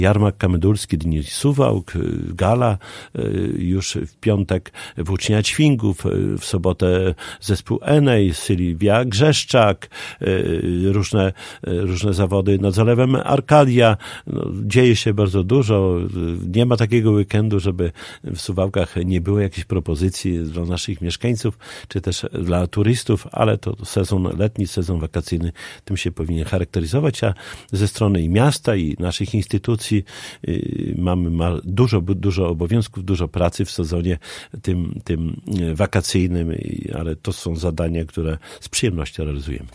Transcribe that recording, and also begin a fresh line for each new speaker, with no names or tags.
Jarmark Kamydulski, Dni Suwałk, gala już w piątek Włócznia Ćwingów, w sobotę zespół Enej, Sylwia Grzeszczak, różne zawody nad Zalewem Arkadia. Dzieje się bardzo dużo. Nie ma takiego weekendu, żeby w Suwałkach nie było jakichś propozycji dla naszych mieszkańców, czy też dla turystów, ale to sezon letni, sezon wakacyjny tym się powinien charakteryzować, a ze strony i miasta, i naszych instytucji mamy dużo obowiązków, dużo pracy w sezonie tym wakacyjnym, ale to są zadania, które z przyjemnością realizujemy.